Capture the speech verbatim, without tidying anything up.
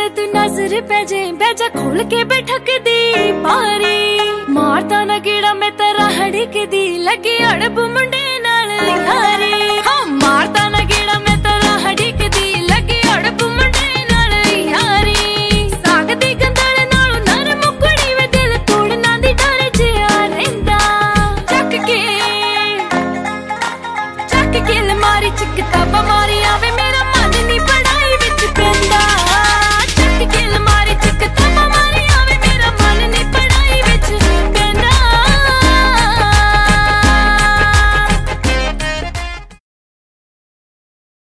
ਵੇ ਤੂੰ ਨਜ਼ਰ ਪੈ ਜੇ ਬੈਜਾ ਖੋਲ ਕੇ ਬੈਠਕ ਦੀ ਬਾਰੀ ਮਾਰਦਾ ਨਾ ਗੇੜਾ ਮੈਂ ਤੇਰਾ ਹੜਕ ਦੀ ਲੱਗੀ ਅੜਬ ਮੁੰਡੇ ਨਾਲ ਯਾਰੀ